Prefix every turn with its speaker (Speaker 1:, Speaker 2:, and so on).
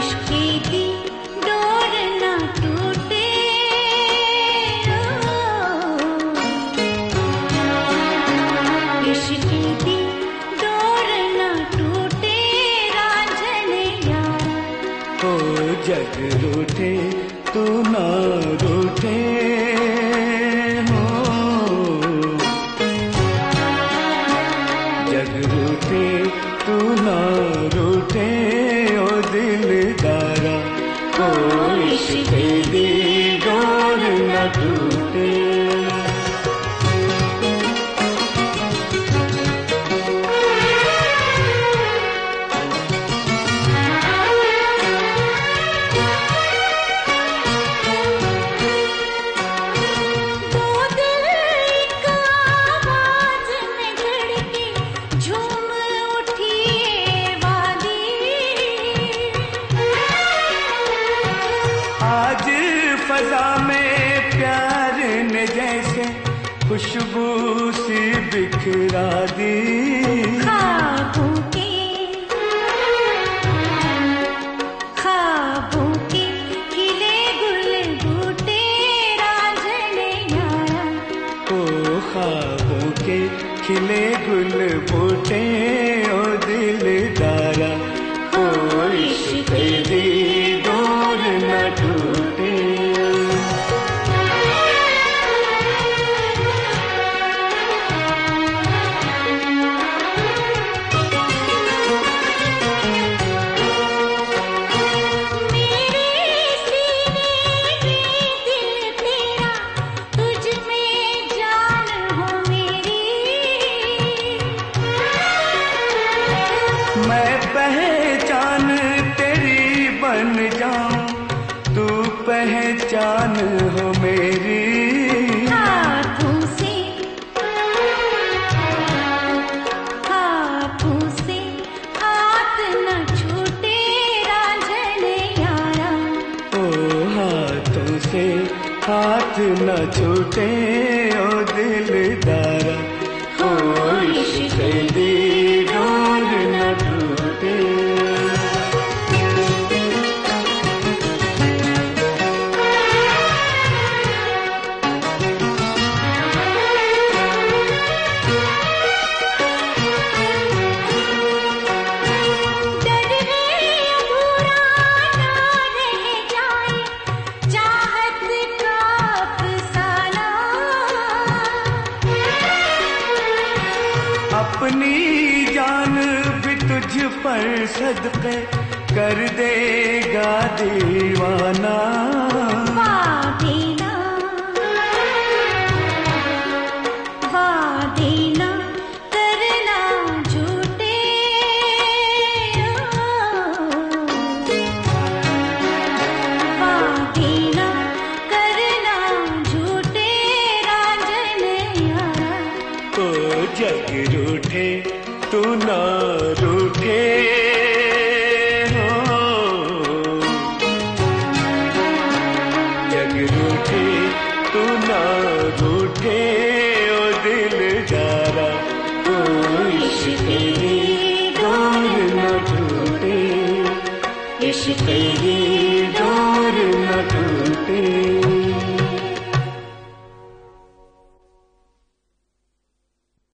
Speaker 1: जग रूठे तू ना रूठे हो, जग रूठे तू ना रूठे ओ दिलदारा, कोई इश्क़ दी डोर न टूटे। आज फजा में प्यार ने जैसे खुशबू सी बिखरा दी,
Speaker 2: ख्वाबों के खिले गुल बूटे रांझने यारा,
Speaker 1: ओ ख्वाबों के खिले गुल बूटे ओ दिलदारा, ओ इश्क़ दी डोर न टूटे। मैं पहचान तेरी बन जाऊं, तू पहचान हो मेरी,
Speaker 2: हाथों से हाथ न छूटे रांझने यारा,
Speaker 1: ओ हाथों से हाथ न छूटे ओ दिलदारा, ओ इश्क़ दी डोर न टूटे। अपनी जान भी तुझ पर सदक़े कर देगा दीवाना,
Speaker 2: वादेना करना झूठे, वादेना करना झूठे रांझने यारा,
Speaker 1: तो जग रूठे तू ना रूठे हो, जग रूठे तू ना रूठे ओ दिलदारा, ओ इश्क़ दी डोर न टूटे, इश्क़ दी डोर न टूटे।